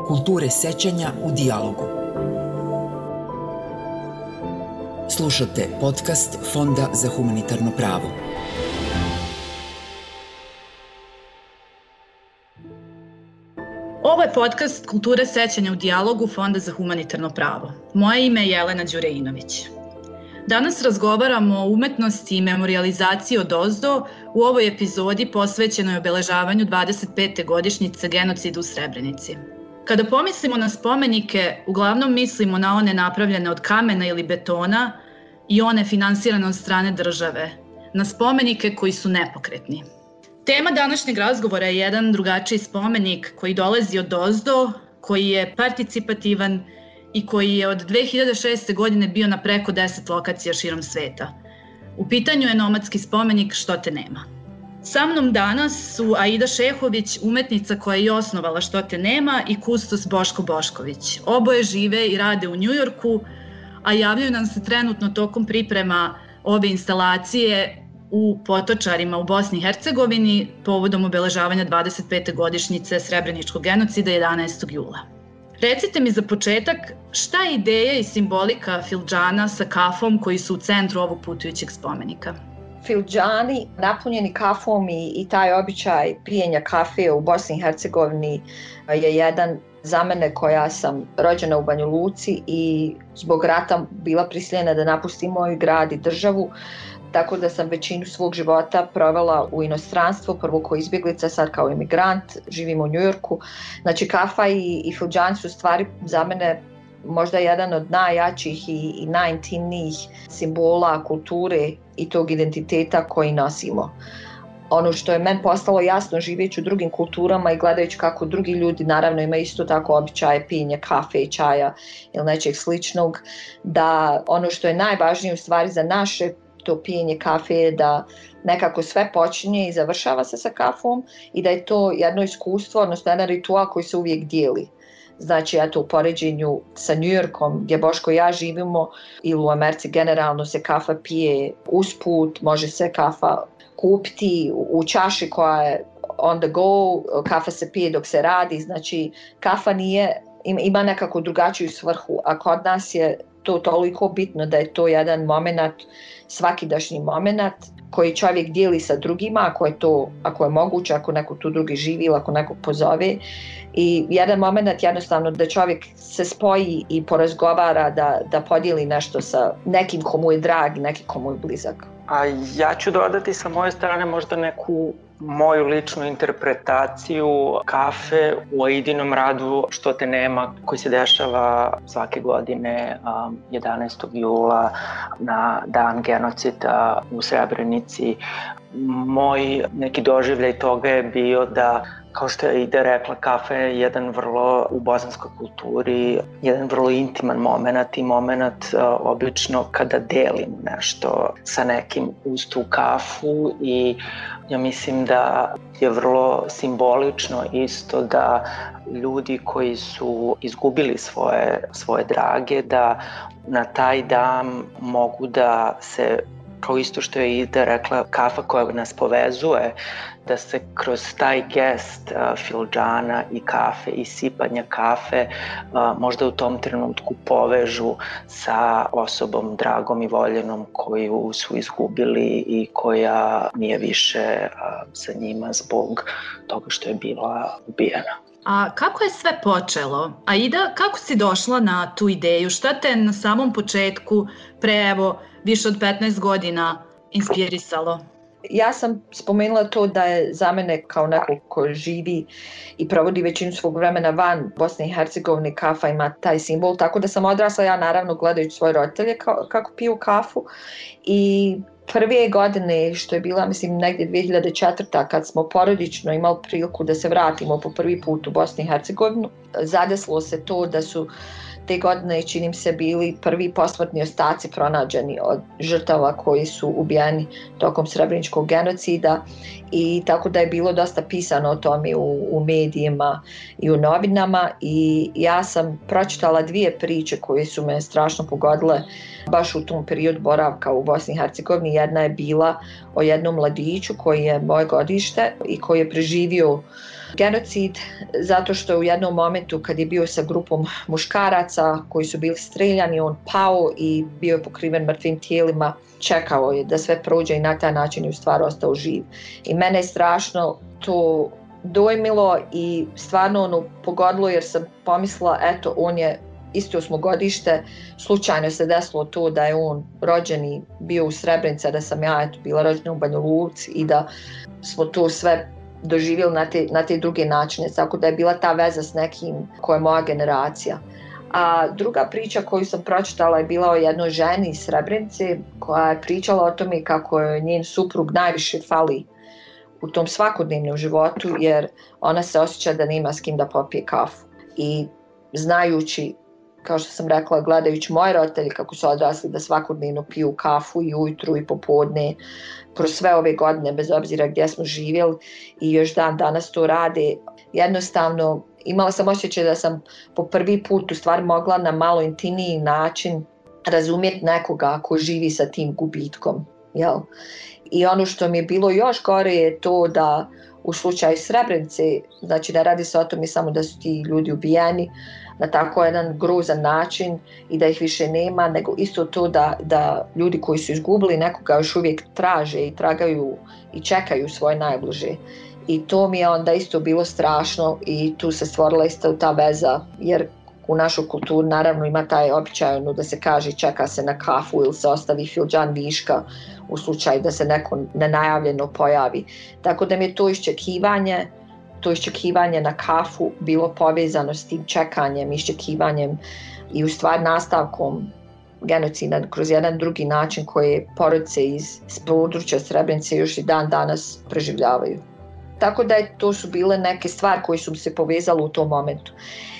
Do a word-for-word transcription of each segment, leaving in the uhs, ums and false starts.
kulture sećanja u dijalogu. Slušate podcast Fonda za humanitarno pravo. Ovo je podcast Kulture sećanja u dijalogu Fonda za humanitarno pravo. Moje ime je Jelena Đureinović. Danas razgovaramo o umetnosti i memorijalizaciji odozdo u ovoj epizodi posvećenoj obeležavanju dvadeset pete godišnjice genocida u Srebrenici. Kada pomislimo na spomenike, uglavnom mislimo na one napravljene od kamena ili betona i one finansirane od strane države, na spomenike koji su nepokretni. Tema današnjeg razgovora je jedan drugačiji spomenik koji dolazi odozdo, koji je participativan i koji je od dve hiljade šeste. godine bio na preko deset lokacija širom sveta. U pitanju je nomadski spomenik Što te nema. Sa mnom danas su Aida Šehović, umetnica koja je i osnovala Što te nema, i kustos Boško Bošković. Oboje žive i rade u Njujorku, a javljaju nam se trenutno tokom priprema ove instalacije u Potočarima u Bosni i Hercegovini povodom obeležavanja dvadeset pete godišnjice Srebreničkog genocida jedanaestog jula. Recite mi za početak, šta je ideja i simbolika fildžana sa kafom koji su u centru ovog putujućeg spomenika? Fildžani napunjeni kafom i, i taj običaj pijenja kafe u Bosni i Hercegovini je jedan za mene, koja sam rođena u Banja Luci i zbog rata bila prisiljena da napustim moj grad i državu, tako da sam većinu svog života provela u inostranstvu, prvo kao izbjeglica, sad kao imigrant, živim u Njujorku. Znači kafa i, i fildžan su stvari za mene možda jedan od najjačih i, i najintimnijih simbola kulture i tog identiteta koji nosimo. Ono što je meni postalo jasno živeći u drugim kulturama i gledajući kako drugi ljudi naravno imaju isto tako običaje pijenja kafe i čaja ili nečeg sličnog, da ono što je najvažnije u stvari za naše to pijenje kafe je da nekako sve počinje i završava se sa kafom i da je to jedno iskustvo, odnosno jedan ritual koji se uvijek dijeli. Znači, eto, u poređenju sa Njujorkom, gdje Boško i ja živimo, ili u Americi generalno se kafa pije usput, može se kafa kupiti u čaši koja je on the go, kafa se pije dok se radi, znači kafa nije, ima nekako drugačiju svrhu, a kod nas je to toliko bitno da je to jedan moment, svakidašnji moment koji čovjek dijeli sa drugima, ako je to, ako je moguće, ako neko tu drugi živi ili ako nekog pozove. I jedan moment jednostavno da čovjek se spoji i porazgovara, da, da podijeli nešto sa nekim komu je drag, nekim komu je blizak. A ja ću dodati sa moje strane možda neku moju ličnu interpretaciju kafe u Aidinom radu Što te nema, koji se dešava svake godine jedanaestog jula na dan genocida u Srebrenici. Moj neki doživljaj toga je bio da, kao što je Aida rekla, kafa je jedan vrlo, u bosanskoj kulturi, jedan vrlo intiman moment i moment uh, obično kada delim nešto sa nekim uz tu kafu, i ja mislim da je vrlo simbolično isto da ljudi koji su izgubili svoje, svoje drage, da na taj dan mogu da se, kao isto što je Aida rekla, kafa koja nas povezuje, da se kroz taj gest uh, fildžana i kafe i sipanja kafe uh, možda u tom trenutku povežu sa osobom dragom i voljenom koju su izgubili i koja nije više uh, sa njima zbog toga što je bila ubijena. A kako je sve počelo? Aida, kako si došla na tu ideju? Šta te na samom početku, pre evo više od petnaest godina, inspirisalo? Ja sam spomenula to da je za mene kao neko ko živi i provodi većinu svog vremena van Bosne i Hercegovine, kafa ima taj simbol, tako da sam odrasla ja naravno gledajući svoje roditelje kako piju kafu. I prve godine, što je bila mislim negdje dve hiljade četvrte. kad smo porodično imali priliku da se vratimo po prvi put u Bosnu i Hercegovinu, zadesilo se to da su te godine čini mi se bili prvi posmrtni ostaci pronađeni od žrtava koji su ubijeni tokom srebreničkog genocida i tako da je bilo dosta pisano o tome u, u medijima i u novinama i ja sam pročitala dvije priče koje su me strašno pogodile baš u tom periodu boravka u Bosni i Hercegovini. Jedna je bila o jednom mladiću koji je moje godište i koji je preživio genocid zato što u jednom momentu kad je bio sa grupom muškaraca koji su bili streljani, on pao i bio je pokriven mrtvim tijelima, čekao je da sve prođe i na taj način je u stvari ostao živ. I mene je strašno to dojmilo i stvarno ono pogodilo jer sam pomislila eto on je isto smo godište, slučajno se desilo to da je on rođen i bio u Srebrenici, da sam ja eto bila rođena u Banja Luci i da smo to sve doživjeli na te, na te druge načine, tako da je bila ta veza s nekim koja je moja generacija. A druga priča koju sam pročitala je bila o jednoj ženi iz Srebrenice koja je pričala o tome kako je njen suprug najviše fali u tom svakodnevnom životu jer ona se osjeća da nema s kim da popije kafu. I znajući, kao što sam rekla, gledajući moje roditelje kako su odrasli da svakodnevno piju kafu i ujutru i popodne, kroz sve ove godine, bez obzira gdje smo živjeli i još dan danas to rade, jednostavno imala sam osjećaj da sam po prvi put u stvari mogla na malo intimniji način razumjeti nekoga ko živi sa tim gubitkom. Jel? I ono što mi je bilo još gore je to da u slučaju Srebrenice, znači ne radi se o tome samo da su ti ljudi ubijeni na tako jedan grozan način i da ih više nema, nego isto to da, da ljudi koji su izgubili nekoga još uvijek traže i tragaju i čekaju svoje najbliže. I to mi je onda isto bilo strašno i tu se stvorila isto ta veza, jer u našoj kulturi naravno ima taj običaj ono, da se kaže čeka se na kafu ili se ostavi fildžan viška u slučaju da se neko nenajavljeno pojavi. Tako da mi je to iščekivanje, to iščekivanje na kafu bilo povezano s tim čekanjem, iščekivanjem i u stvari nastavkom genocida kroz jedan drugi način koje porodice iz područja Srebrenice još i dan danas preživljavaju. Tako da je, to su bile neke stvari koje su se povezale u tom momentu.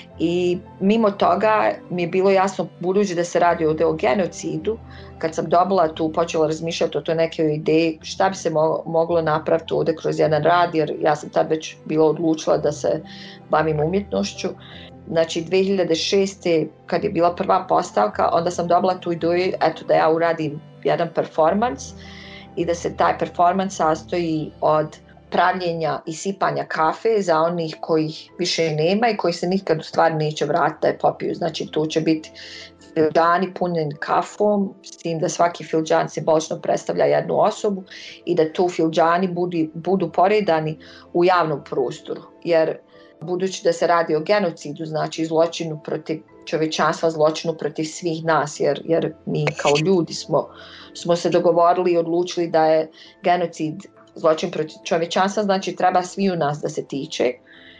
I mimo toga mi je bilo jasno, budući da se radi ovdje o genocidu, kad sam dobila tu, počela razmišljati o toj nekoj ideji šta bi se mo- moglo napraviti ovdje kroz jedan rad, jer ja sam tad već bila odlučila da se bavim umjetnošću. Znači dvije hiljade šeste. kad je bila prva postavka, onda sam dobila tu ideju eto, da ja uradim jedan performans i da se taj performans sastoji od pravljenja i sipanja kafe za onih kojih više nema i koji se nikad u stvari neće vratiti da je popiju. Znači tu će biti fildžani punjeni kafom, s tim da svaki fildžan simbolično predstavlja jednu osobu i da tu fildžani budu, budu poredani u javnom prostoru. Jer budući da se radi o genocidu, znači zločinu protiv čovječanstva, zločinu protiv svih nas, jer, jer mi kao ljudi smo, smo se dogovorili i odlučili da je genocid zločin protiv čovječanstva, znači treba svi u nas da se tiče.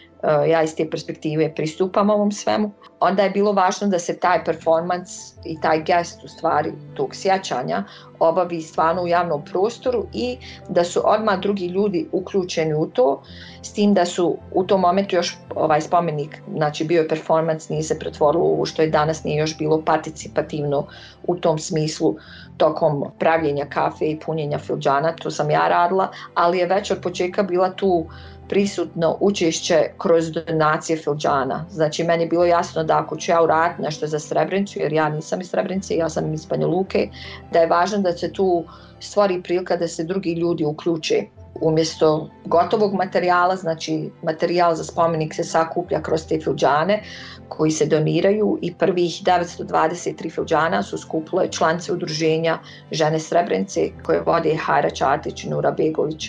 Ja iz te perspektive pristupam ovom svemu. Onda je bilo važno da se taj performans i taj gest u stvari tog sjećanja obavi stvarno u javnom prostoru i da su odmah drugi ljudi uključeni u to, s tim da su u tom momentu još ovaj spomenik, znači bio je performans, nije se pretvorilo u što je danas, nije još bilo participativno u tom smislu tokom pravljenja kafe i punjenja fildžana, to sam ja radila, ali je već od početka bila tu prisutno učešće kroz donacije fildžana. Znači meni je bilo jasno da ako ću ja uraditi nešto za Srebrenicu, jer ja nisam iz Srebrenice, ja sam iz Banja Luke, da je važno da se tu stvori prilika da se drugi ljudi uključe. Umjesto gotovog materijala, znači materijal za spomenik se sakuplja kroz te fildžane koji se doniraju i prvih devetsto dvadeset tri fildžana su skupile članice udruženja Žene Srebrenice koje vode Hajra Čatić i Nura Begović.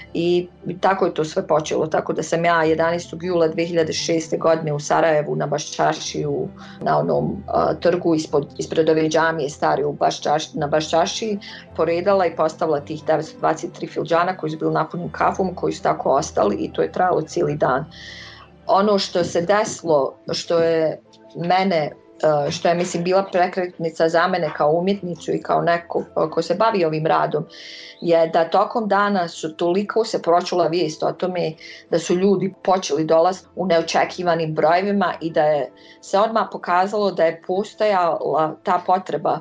I tako je to sve počelo, tako da sam ja jedanaestog jula dvije hiljade šeste. godine u Sarajevu na Baščašiju, na onom uh, trgu ispod, ispred ove džamije stari u Baščaš, na Baščašiji, poredala i postavila tih devetsto dvadeset tri fildžana koji su bili napunjeni kafom, koji su tako ostali i to je trajalo cijeli dan. Ono što se desilo, što je mene što je mislim bila prekretnica za mene kao umjetnicu i kao neko ko se bavi ovim radom, je da tokom dana su toliko se pročula vijest o tome da su ljudi počeli dolaziti u neočekivanim brojevima i da je se odmah pokazalo da je postojala ta potreba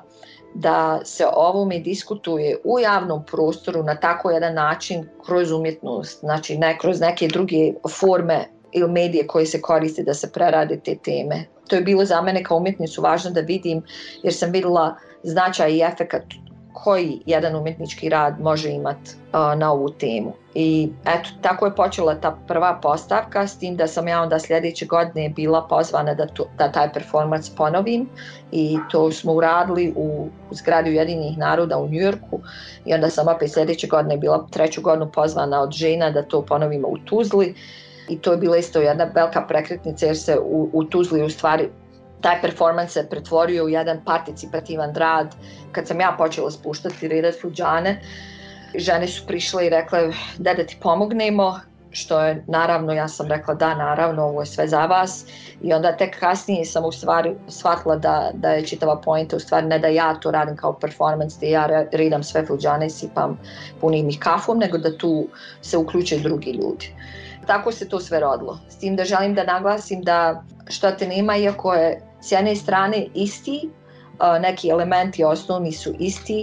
da se o ovome diskutuje u javnom prostoru na tako jedan način kroz umjetnost, znači ne kroz neke druge forme ili medije koje se koriste da se prerade te teme. To je bilo za mene kao umjetnicu važno da vidim, jer sam vidjela značaj i efekat koji jedan umjetnički rad može imati uh, na ovu temu. I eto, tako je počela ta prva postavka, s tim da sam ja onda sljedeće godine bila pozvana da, to, da taj performans ponovim i to smo uradili u zgradi Ujedinjenih naroda u New Yorku i onda sam opet sljedeće godine bila treću godinu pozvana od žena da to ponovimo u Tuzli. I to je bila isto jedna velika prekretnica jer se u, u Tuzli u stvari taj performans se pretvorio u jedan participativan rad. Kad sam ja počela spuštati Red Fuđane, žene su prišle i rekle da da ti pomognemo, što je naravno, ja sam rekla da naravno, ovo je sve za vas. I onda tek kasnije sam u stvari shvatila da, da je čitava pointa u stvari ne da ja to radim kao performans gdje ja redam sve Fuđane i sipam punim ih kafom, nego da tu se uključuju drugi ljudi. Tako se to sve rodilo. S tim da želim da naglasim da Što te nema, iako je s jedne strane isti, neki elementi osnovni su isti,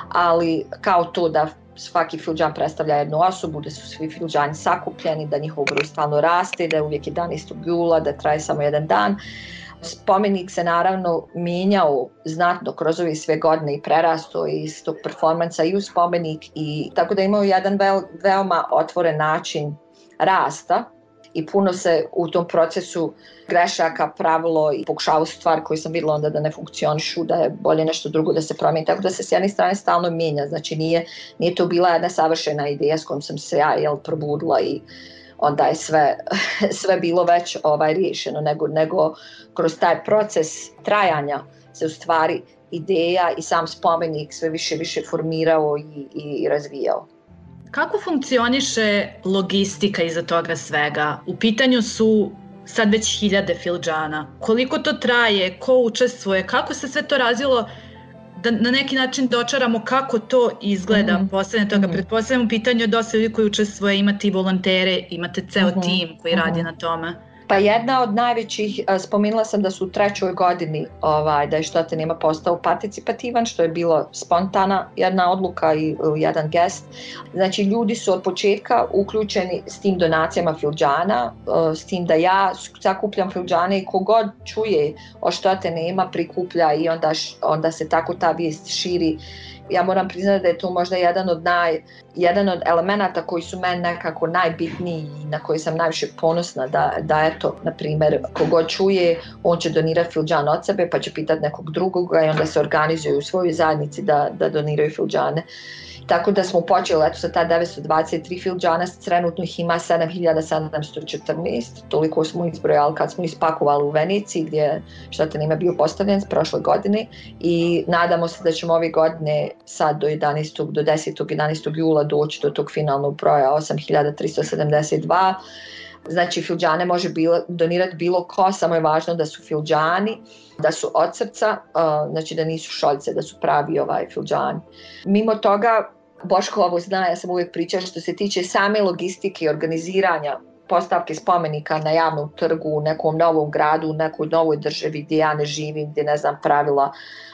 ali kao to da svaki filđan predstavlja jednu osobu, da su svi filđani sakupljeni, da njihov broj stalno raste, da je uvijek jedanaestog jula, da traje samo jedan dan. Spomenik se naravno mijenjao znatno kroz ove sve godine i prerastao iz tog performansa i u spomenik, i tako da imao jedan vel, veoma otvoren način rasta i puno se u tom procesu grešaka pravilo i pokušavalo stvari koje sam vidjela onda da ne funkcionišu, da je bolje nešto drugo da se promijeni, tako da se s jedne strane stalno mijenja, znači nije, nije to bila jedna savršena ideja s kojom sam se ja jel, probudila i onda je sve, sve bilo već ovaj, riješeno, nego, nego kroz taj proces trajanja se u stvari ideja i sam spomenik sve više više formirao i, i razvijao. Kako funkcioniše logistika iza toga svega? U pitanju su sad već hiljade filđana. Koliko to traje, ko učestvuje, kako se sve to razvilo, da na neki način dočaramo kako to izgleda mm-hmm. posle toga. Mm-hmm. Pretpostavljam u pitanju je dosta ljudi koji učestvuje, imate i volontere, imate ceo mm-hmm. tim koji mm-hmm. radi na tome. Pa jedna od najvećih, spomenula sam da su u trećoj godini ovaj, da je Što te nema postao participativan, što je bilo spontana jedna odluka i jedan gest. Znači ljudi su od početka uključeni s tim donacijama filđana, s tim da ja sakupljam filđane i kogod čuje o Što te nema prikuplja i onda, onda se tako ta vijest širi. Ja moram priznati da je to možda jedan od, naj, jedan od elemenata koji su meni nekako najbitniji i na koji sam najviše ponosna da, da eto, na primjer, kogod čuje, on će donirati filđan od sebe pa će pitati nekog drugoga i onda se organizuju u svojoj zajednici da, da doniraju filđane. Tako da smo počeli eto, sa ta devetsto dvadeset tri filđana, trenutno ih ima sedam hiljada sedamsto četrnaest, toliko smo izbrojali kad smo ispakovali u Veneciji gdje Što te nema bio postavljen prošle godine i nadamo se da ćemo ove godine sad do, jedanaestog, do desetog jedanaestog jula doći do tog finalnog broja osam hiljada tristo sedamdeset dva. Znači filđane može bilo, donirati bilo ko, samo je važno da su filđani, da su od srca, uh, znači da nisu šoljice, da su pravi ovaj filđani. Mimo toga, Boško ovo zna, ja sam uvijek pričala što se tiče same logistike i organiziranja postavke spomenika na javnom trgu, u nekom novom gradu, u nekoj novoj državi gdje ja ne živim, gdje ne znam pravila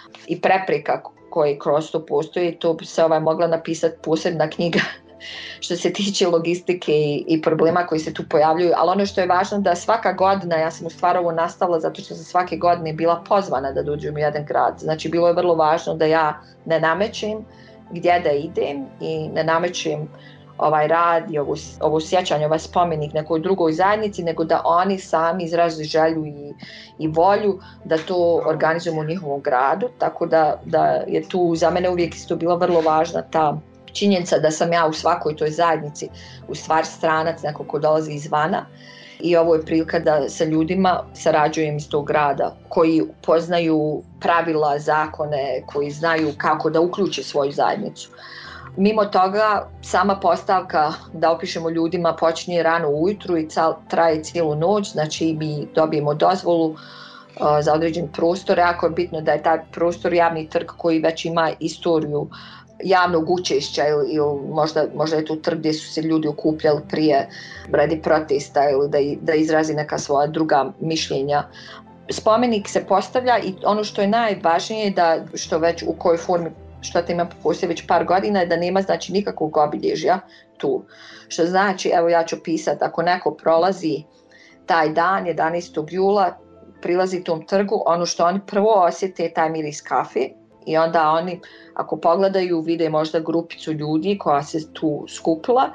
i prepreka koje kroz to postoji, to bi se ovaj mogla napisati posebna knjiga što se tiče logistike i, i problema koji se tu pojavljuju, ali ono što je važno da svaka godina, ja sam u stvari ovo nastavila zato što sam svake godine bila pozvana da dođem u jedan grad, znači bilo je vrlo važno da ja ne namećem gdje da idem i ne namećem ovaj rad i ovo, ovo sjećanje, ovaj spomenik nekoj drugoj zajednici, nego da oni sami izrazi želju i, i volju da to organizujemo u njihovom gradu, tako da, da je tu za mene uvijek isto bila vrlo važna ta činjenica da sam ja u svakoj toj zajednici u stvari stranac, neko ko dolazi izvana i ovo je prilika da sa ljudima sarađujem iz tog grada koji poznaju pravila, zakone, koji znaju kako da uključe svoju zajednicu. Mimo toga, sama postavka da opišemo ljudima počinje rano ujutru i cal, traje cijelu noć, znači mi dobijemo dozvolu za određen prostor. Jako je bitno da je taj prostor javni trg koji već ima istoriju javnog učešća ili, ili možda, možda je tu trg gdje su se ljudi okupljali prije radi protesta ili da, da izrazi neka svoja druga mišljenja. Spomenik se postavlja i ono što je najvažnije da što već u kojoj formi što te ima postoji već par godina je da nema znači nikakvog obilježja tu. Što znači, evo ja ću pisati, ako neko prolazi taj dan jedanaestog jula, prilazi tom trgu, ono što oni prvo osjete je taj miris kafe i onda oni ako pogledaju vide možda grupicu ljudi koja se tu skupila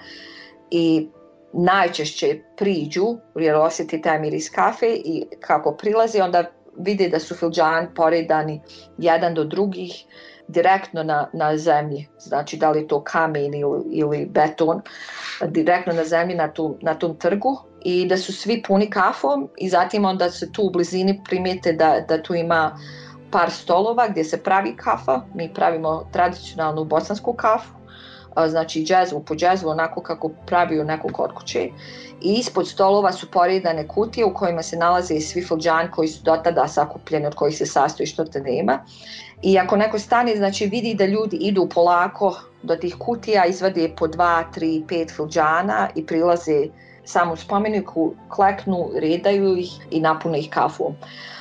i najčešće priđu jer osjeti taj miris kafe i kako prilazi onda vide da su fildžani poredani jedan do drugih direktno na, na zemlji, znači da li je to kamen ili, ili beton, direktno na zemlji na, tu, na tom trgu i da su svi puni kafom i zatim onda se tu u blizini primijete da, da tu ima par stolova gdje se pravi kafa, mi pravimo tradicionalnu bosansku kafu, znači džezvu po džezvu onako kako praviju neko kod kuće i ispod stolova su poredane kutije u kojima se nalaze svi fildžani koji su do tada sakupljeni od kojih se sastoji što te nema i ako neko stane znači vidi da ljudi idu polako do tih kutija, izvade po dva, tri, pet fildžana i prilaze samo spomeniku, kleknu, redaju ih i napune ih kafom.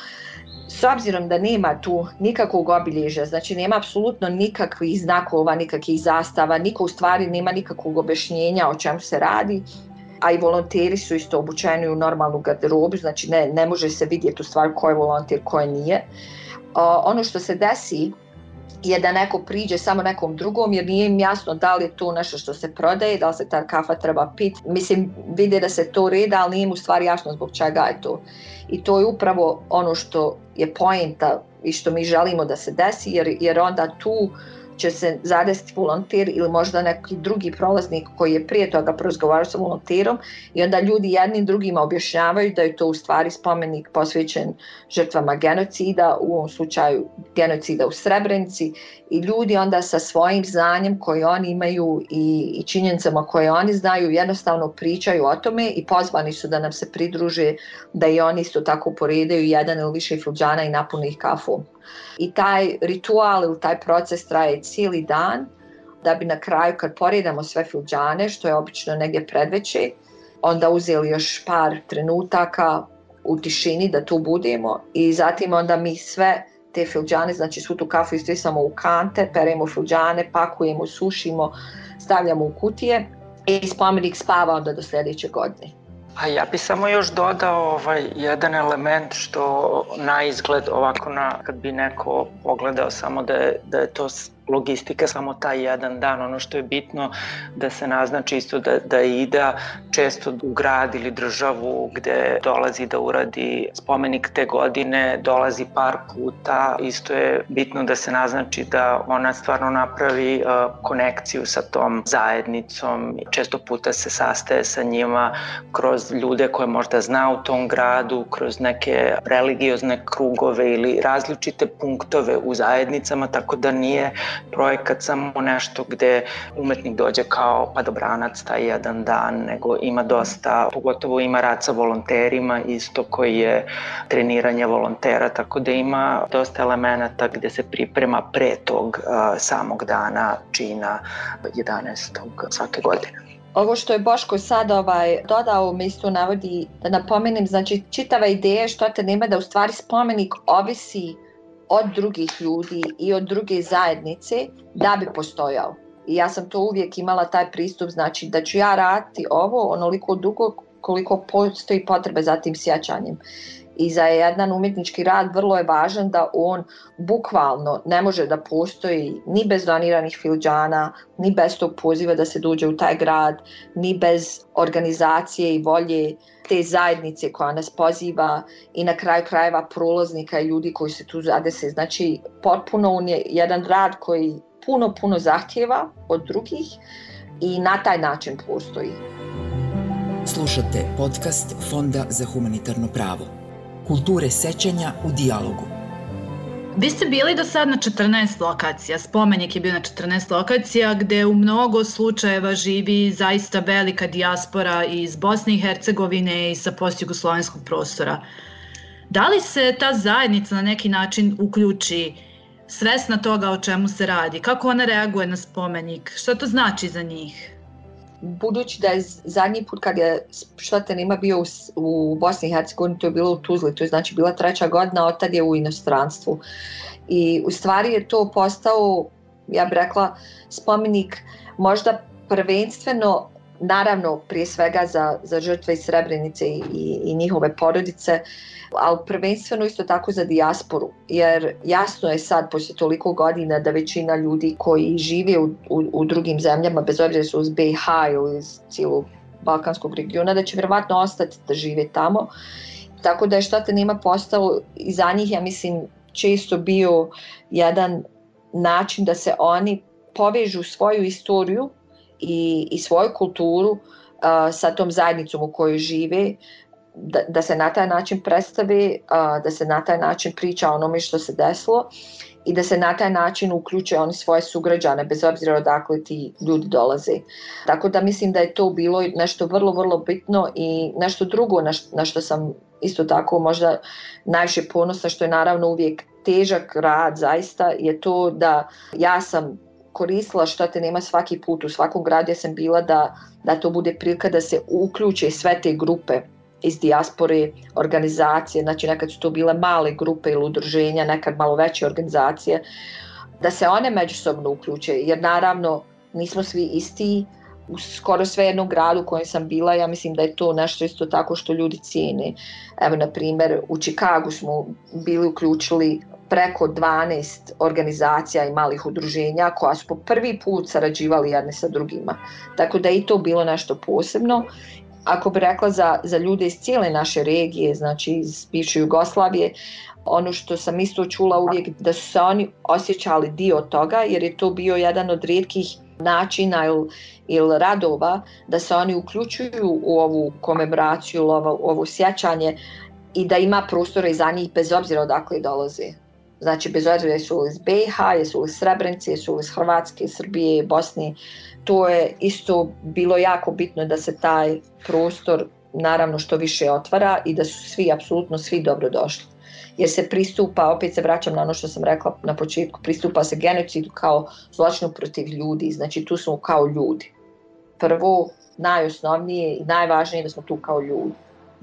S obzirom da nema tu nikakvog obilježja, znači nema apsolutno nikakvih znakova, nikakvih zastava, niko u stvari nema nikakvog objašnjenja o čemu se radi, a i volonteri su isto obučeni u normalnu garderobu, znači ne, ne može se vidjeti u stvari ko je volonter, ko je nije. O, ono što se desi je da neko priđe samo nekom drugom jer nije im jasno da li je to nešto što se prodaje, da li se ta kafa treba piti. Mislim, vide da se to reda, ali nije im u stvari jasno zbog čega je to. I to je upravo ono što je poenta i što mi želimo da se desi jer, jer onda tu će se zadesiti volonter ili možda neki drugi prolaznik koji je prije toga porazgovarao sa volonterom i onda ljudi jednim drugima objašnjavaju da je to u stvari spomenik posvećen žrtvama genocida, u ovom slučaju genocida u Srebrenici i ljudi onda sa svojim znanjem koje oni imaju i, i činjenicama koje oni znaju jednostavno pričaju o tome i pozvani su da nam se pridruže da i oni isto tako poredaju jedan ili više fildžana i napune ih kafom. I taj ritual ili taj proces traje cijeli dan da bi na kraju kad poredamo sve fildžane, što je obično negdje predveče, onda uzeli još par trenutaka u tišini da tu budemo i zatim onda mi sve te fildžane, znači svu tu kafu istrisamo u kante, peremo fildžane, pakujemo, sušimo, stavljamo u kutije i spomenik spava onda do sljedeće godine. A ja bi samo još dodao ovaj jedan element što na izgled ovako na, kad bi neko pogledao samo da je, da je to logistika samo taj jedan dan. Ono što je bitno da se naznači isto da, da ide često u grad ili državu gde dolazi da uradi spomenik te godine, dolazi par puta. Isto je bitno da se naznači da ona stvarno napravi uh, konekciju sa tom zajednicom. Često puta se sastaje sa njima kroz ljude koje možda zna u tom gradu, kroz neke religiozne krugove ili različite punktove u zajednicama, tako da nije projekat samo nešto gde umetnik dođe kao padobranac taj jedan dan, nego ima dosta, pogotovo ima rad sa volonterima isto koji je treniranje volontera, tako da ima dosta elemenata gde se priprema pre tog uh, samog dana čina jedanaestog svake godine. Ovo što je Boško sad ovaj, dodao, mi isto navodi da napomenem, znači čitava ideja što te nema da u stvari spomenik ovisi od drugih ljudi i od druge zajednice da bi postojao. I ja sam to uvijek imala taj pristup, znači da ću ja raditi ovo onoliko dugo koliko postoji potrebe za tim sjećanjem. I za jedan umjetnički rad vrlo je važan da on bukvalno ne može da postoji ni bez doniranih fildžana, ni bez tog poziva da se dođe u taj grad, ni bez organizacije i volje te zajednice koja nas poziva i na kraju krajeva prolaznika i ljudi koji se tu zadese. Znači potpuno on je jedan rad koji puno, puno zahtjeva od drugih i na taj način postoji. Slušate podcast Fonda za humanitarno pravo. Kulture sećanja u dijalogu. Vi ste bili do sad na četrnaest lokacija, spomenik je bio na četrnaest lokacija gde u mnogo slučajeva živi zaista velika dijaspora iz Bosne i Hercegovine i sa postjugoslovenskog prostora. Da li se ta zajednica na neki način uključi svesna toga o čemu se radi? Kako ona reaguje na spomenik? Šta to znači za njih? Budući da je zadnji put kad je Štotenima bio u, u Bosni i Hercegovini, to je bilo u Tuzli, to je znači bila treća godina, od tad je u inostranstvu. I u stvari je to postao, ja bih rekla, spomenik možda prvenstveno, naravno prije svega za, za žrtve iz Srebrenice i, i, i njihove porodice, ali prvenstveno isto tako za dijasporu, jer jasno je sad poslije toliko godina da većina ljudi koji žive u, u, u drugim zemljama, bez obzira su iz B i H ili iz cijelog Balkanskog regiona, da će vjerovatno ostati da žive tamo. Tako da je Štotenima postao i za njih, ja mislim, često bio jedan način da se oni povežu svoju istoriju i, i svoju kulturu uh, sa tom zajednicom u kojoj žive, da, da se na taj način predstave, uh, da se na taj način priča o onome što se desilo i da se na taj način uključe oni svoje sugrađane, bez obzira odakle ti ljudi dolaze. Tako da mislim da je to bilo nešto vrlo, vrlo bitno i nešto drugo na, š, na što sam isto tako možda najviše ponosna, što je naravno uvijek težak rad zaista, je to da ja sam koristila Štotenima svaki put, u svakom gradu ja sam bila da, da to bude prilika da se uključe sve te grupe iz dijaspore, organizacije, znači nekad su to bile male grupe ili udruženja, nekad malo veće organizacije, da se one međusobno uključe, jer naravno nismo svi isti, u skoro sve jednom gradu u kojem sam bila, ja mislim da je to nešto isto tako što ljudi cijene. Evo, na primjer, u Čikagu smo bili uključili preko dvanaest organizacija i malih udruženja koja su po prvi put sarađivali jedne sa drugima. Tako da je i to bilo nešto posebno. Ako bi rekla za, za ljude iz cijele naše regije, znači iz bivše Jugoslavije, ono što sam isto čula uvijek, da su se oni osjećali dio toga, jer je to bio jedan od rijetkih načina ili, ili radova da se oni uključuju u ovu komemoraciju, u ovo, u ovo sjećanje i da ima prostora i za njih bez obzira odakle dolaze. Znači bez obzira jesu li iz B i H, jesu li iz Srebrenice, jesu li iz Hrvatske, Srbije, Bosne. To je isto bilo jako bitno da se taj prostor naravno što više otvara i da su svi, apsolutno svi dobrodošli. Jer se pristupa, opet se vraćam na ono što sam rekla na početku, pristupa se genocidu kao zločinu protiv ljudi, znači tu smo kao ljudi. Prvo, najosnovnije i najvažnije da smo tu kao ljudi.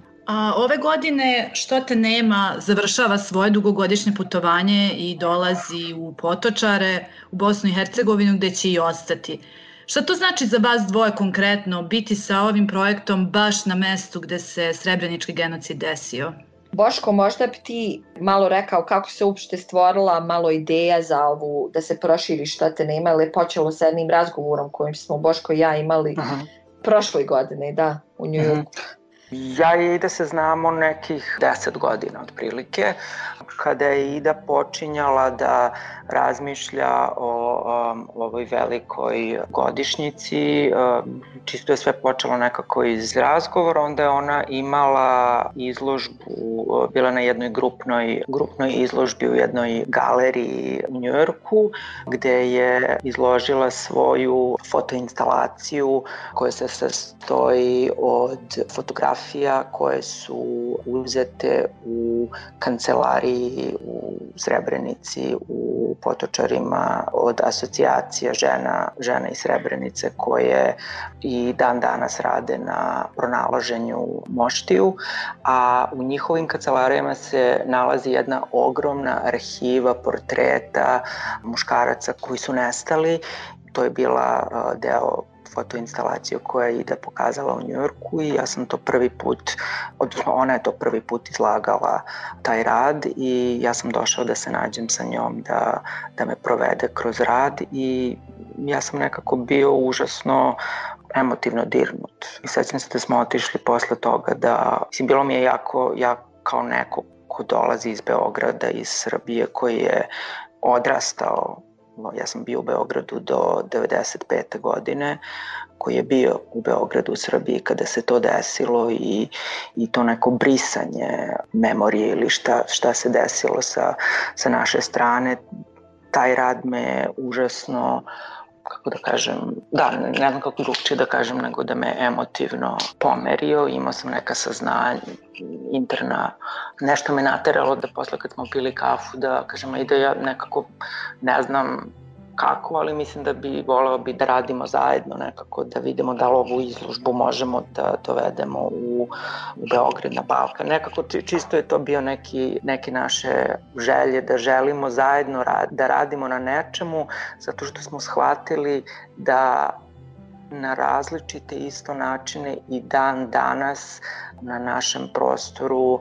A ove godine Štotenima završava svoje dugogodišnje putovanje i dolazi u Potočare, u Bosnu i Hercegovinu, gdje će i ostati. Šta to znači za vas dvoje konkretno biti sa ovim projektom baš na mestu gdje se Srebrenički genocid desio? Boško, možda bi ti malo rekao kako se uopšte stvorila malo ideja za ovu, da se proširi Štotenima, ili je počelo sa jednim razgovorom kojim smo Boško i ja imali uh-huh. prošle godine, da, u New Yorku. Uh-huh. Ja i Ida se znamo nekih deset godina otprilike, kada je Ida počinjala da razmišlja o um, ovoj velikoj godišnjici. Um, čisto je sve počelo nekako iz razgovora, onda je ona imala izložbu, bila na jednoj grupnoj, grupnoj izložbi u jednoj galeriji u Njujorku, gde je izložila svoju fotoinstalaciju koja se sastoji od fotografija koje su uzete u kancelariji u Srebrenici, u Potočarima od asocijacija žena, žena iz Srebrenice koje i dan danas rade na pronalaženju moštiju, a u njihovim kancelarijama se nalazi jedna ogromna arhiva portreta muškaraca koji su nestali. To je bila deo fotoinstalacije koja je Ida pokazala u Njujorku i ja sam to prvi put, odnosno ona je to prvi put izlagala taj rad i ja sam došao da se nađem sa njom, da, da me provede kroz rad i ja sam nekako bio užasno emotivno dirnut. I sećam se da smo otišli posle toga da, mislim, bilo mi je jako, ja kao neko ko dolazi iz Beograda, iz Srbije, koji je odrastao, ja sam bio u Beogradu do devedeset pete godine, koji je bio u Beogradu u Srbiji kada se to desilo i, i to neko brisanje memorije ili šta, šta se desilo sa, sa naše strane. Taj rad me užasno kako da kažem, da, ne znam kako drugčije da kažem, nego da me emotivno pomerio, imao sam neka saznanja interna, nešto me nateralo da posle kad smo pili kafu da kažem, i da ja nekako ne znam kako, ali mislim da bi voleo bi da radimo zajedno nekako, da vidimo da li ovu izložbu možemo da dovedemo u, u Beograd na Balkan. Nekako čisto je to bio neki, neke naše želje da želimo zajedno rad, da radimo na nečemu, zato što smo shvatili da na različite isto načine i dan danas na našem prostoru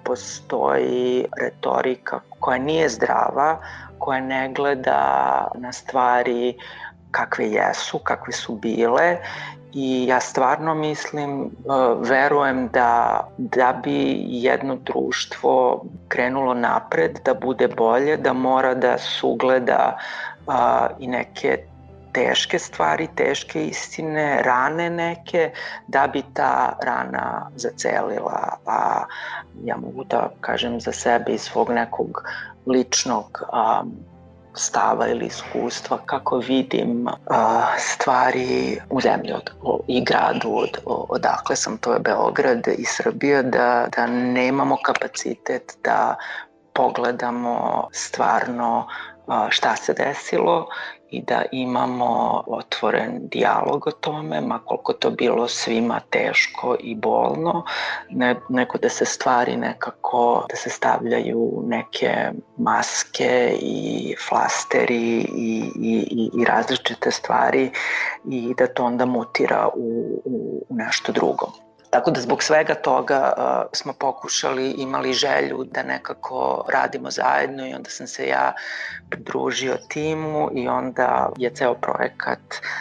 postoji retorika koja nije zdrava, koja ne gleda na stvari kakve jesu, kakve su bile i ja stvarno mislim, verujem da, da bi jedno društvo krenulo napred, da bude bolje, da mora da sugleda a, i neke teške stvari, teške istine, rane neke, da bi ta rana zacelila. A ja mogu da kažem za sebe iz svog nekog ličnog um, stava ili iskustva kako vidim uh, stvari u zemlji od, o, i gradu od, o, odakle sam, to je Beograd i Srbija, da, da nemamo kapacitet da pogledamo stvarno uh, šta se desilo i da imamo otvoren dijalog o tome, ma koliko to bilo svima teško i bolno, ne, nego da se stvari nekako, da se stavljaju neke maske i flasteri i, i, i različite stvari i da to onda mutira u, u, u nešto drugo. Tako da zbog svega toga uh, smo pokušali, imali želju da nekako radimo zajedno i onda sam se ja pridružio timu i onda je ceo projekat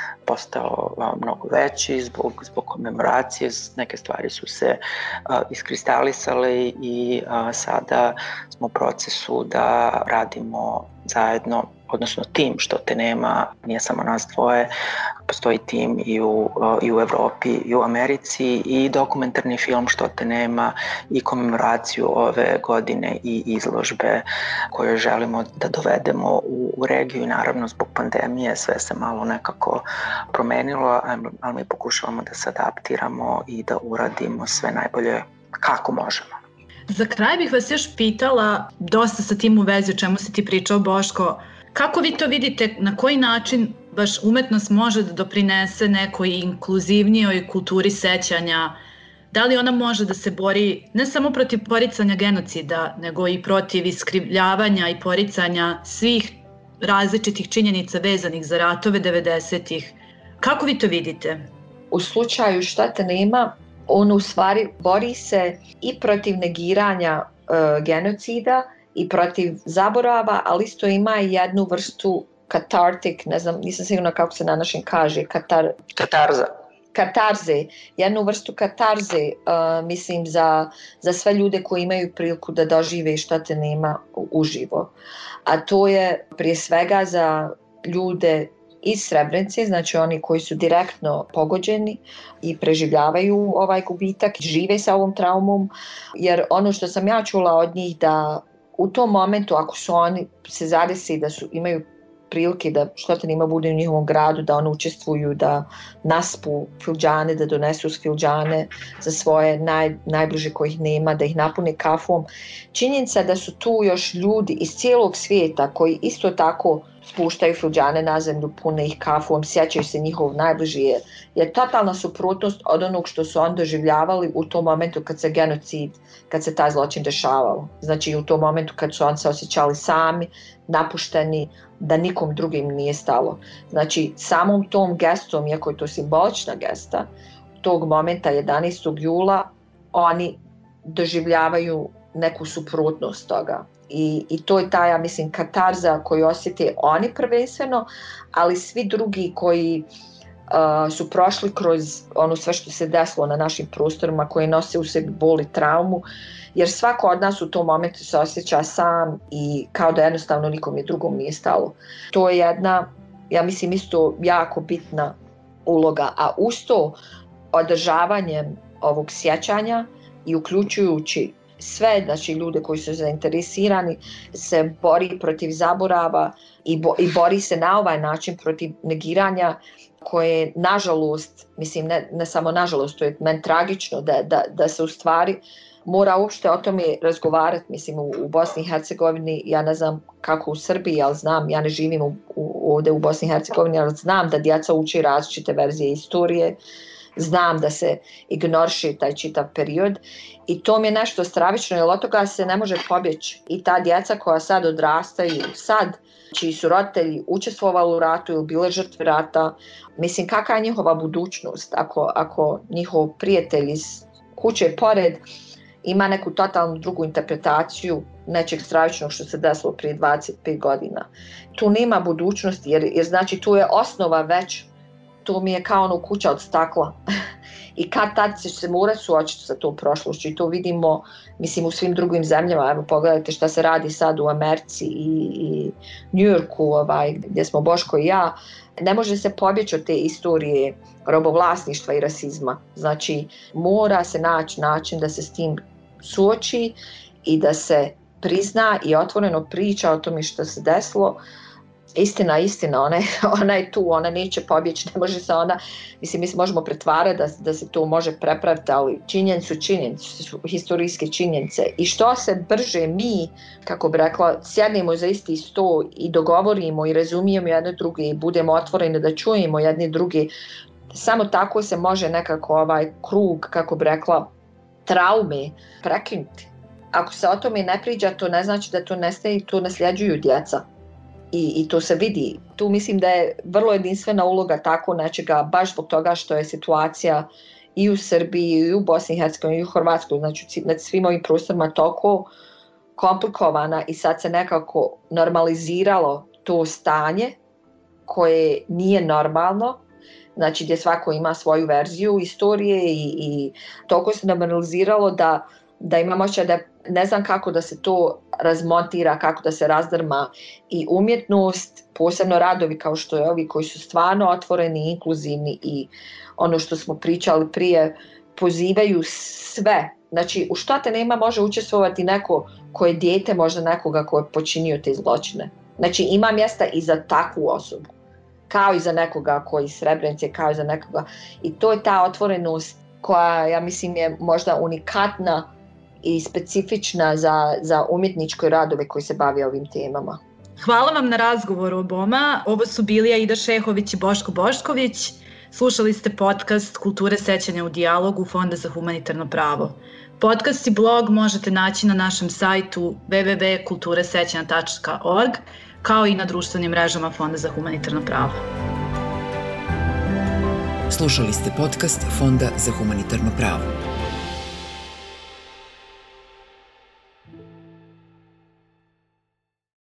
postao uh, mnogo veći zbog, zbog komemoracije, neke stvari su se uh, iskristalisale i uh, sada smo u procesu da radimo zajedno, odnosno tim Što te nema, nije samo nas dvoje, postoji tim i u, i u Evropi i u Americi i dokumentarni film Što te nema i komemoraciju ove godine i izložbe koje želimo da dovedemo u, u regiju i naravno zbog pandemije sve se malo nekako promenilo, ali mi pokušavamo da se adaptiramo i da uradimo sve najbolje kako možemo. Za kraj bih vas još pitala, dosta sa tim u vezi o čemu si ti pričao, Boško, kako vi to vidite, na koji način baš umetnost može da doprinese nekoj inkluzivnijoj kulturi sećanja? Da li ona može da se bori ne samo protiv poricanja genocida, nego i protiv iskrivljavanja i poricanja svih različitih činjenica vezanih za ratove devedesetih? Kako vi to vidite? U slučaju Šta te nema, on u stvari bori se i protiv negiranja e, genocida i protiv zaborava, ali isto ima i jednu vrstu katartik, ne znam, nisam sigurna kako se na našem kaže, katar... Katarza. Katarze, jednu vrstu katarze, uh, mislim, za, za sve ljude koji imaju priliku da dožive Šta te nema uživo. A to je prije svega za ljude iz Srebrenice, znači oni koji su direktno pogođeni i preživljavaju ovaj gubitak, žive sa ovom traumom, jer ono što sam ja čula od njih da u tom momentu ako su oni se zadesi da su imaju prilike da Šta te nema bude u njihovom gradu, da oni učestvuju, da naspu filđane, da donesu filđane za svoje naj, najbliže kojih nema, da ih napune kafom. Činjenica da su tu još ljudi iz cijelog svijeta koji isto tako spuštaju filđane na zemlju, pune ih kafom, sjećaju se njihov najbliži je, je totalna suprotnost od onog što su oni doživljavali u tom momentu kad se genocid, kad se taj zločin dešavao. Znači u tom momentu kad su oni se osjećali sami, napušteni, da nikom drugim nije stalo. Znači samom tom gestom, iako je to simbolična gesta, tog momenta jedanaestog jula oni doživljavaju neku suprotnost toga. I, i to je ta, ja mislim, katarza koju osjete oni prvenstveno, ali svi drugi koji uh, su prošli kroz ono sve što se desilo na našim prostorima, koji nose u sebi bol i traumu, jer svako od nas u tom momentu se osjeća sam i kao da jednostavno nikom je drugom nije stalo. To je jedna, ja mislim, isto jako bitna uloga, a uz to održavanjem ovog sjećanja i uključujući sve, znači ljude koji su zainteresirani, se bori protiv zaborava i, bo, i bori se na ovaj način protiv negiranja koje, nažalost, mislim ne, ne samo nažalost, to je meni tragično da, da, da se u stvari mora uopšte o tome razgovarati. Mislim, u, u Bosni i Hercegovini, ja ne znam kako u Srbiji, ali znam, ja ne živim u, u, ovdje u Bosni i Hercegovini, ali znam da djeca uči različite verzije istorije, znam da se ignoriše taj čitav period i to mi je nešto stravično, jer od toga se ne može pobjeći. I ta djeca koja sad odrastaju, sad, čiji su roditelji učestvovali u ratu ili bile žrtve rata, mislim, kakva je njihova budućnost ako, ako njihov prijatelj iz kuće pored ima neku totalnu drugu interpretaciju nečeg stravičnog što se desilo prije dvadeset pet godina. Tu nema budućnosti, jer, jer znači tu je osnova već, to mi je kao ono kuća od stakla. I kad tad će se morati suočiti sa tom prošlošću i to vidimo, mislim, u svim drugim zemljama. Evo pogledajte šta se radi sad u Americi i, i New Yorku, ovaj, gdje smo Boško i ja. Ne može se pobjeći od te istorije robovlasništva i rasizma. Znači, mora se naći način da se s tim suoči i da se prizna i otvoreno priča o tome što se desilo. Istina, istina, ona je, ona je tu, ona neće pobjeći, ne može se ona, mislim, mi se možemo pretvarati da, da se to može prepraviti, ali činjenice su činjenice, su historijske činjenice. I što se brže mi, kako bi rekla, sjednemo za isti sto i dogovorimo i razumijemo jedne druge i budemo otvoreni da čujemo jedne druge, samo tako se može nekako ovaj krug, kako bi rekla, traume prekinuti. Ako se o tome ne priđa, to ne znači da to nestaje, to nasljeđuju djeca. I, I to se vidi. Tu mislim da je vrlo jedinstvena uloga tako nečega, baš zbog toga što je situacija i u Srbiji, i u Bosni i Hercegovini, i u Hrvatskoj, znači na svim ovim prostorima toliko komplikovana i sad se nekako normaliziralo to stanje koje nije normalno, znači gdje svako ima svoju verziju istorije i, i toliko se normaliziralo da, da imam osjećaj da ne znam kako da se to razmontira, kako da se razdrma i umjetnost, posebno radovi kao što je ovi koji su stvarno otvoreni, inkluzivni i ono što smo pričali prije, pozivaju sve. Znači, u šta te nema može učestvovati neko ko je dijete možda nekoga ko je počinio te zločine. Znači, ima mjesta i za takvu osobu, kao i za nekoga koji iz Srebrenice, kao i za nekoga. I to je ta otvorenost koja, ja mislim, je možda unikatna i specifična za, za umjetničke radove koji se bave ovim temama. Hvala vam na razgovoru oboma. Ovo su bili Aida Šehović i Boško Bošković. Slušali ste podcast Kulture sećanja u dijalogu Fonda za humanitarno pravo. Podcast i blog možete naći na našem sajtu w w w tačka kulture sećanja tačka org kao i na društvenim mrežama Fonda za humanitarno pravo. Slušali ste podcast Fonda za humanitarno pravo.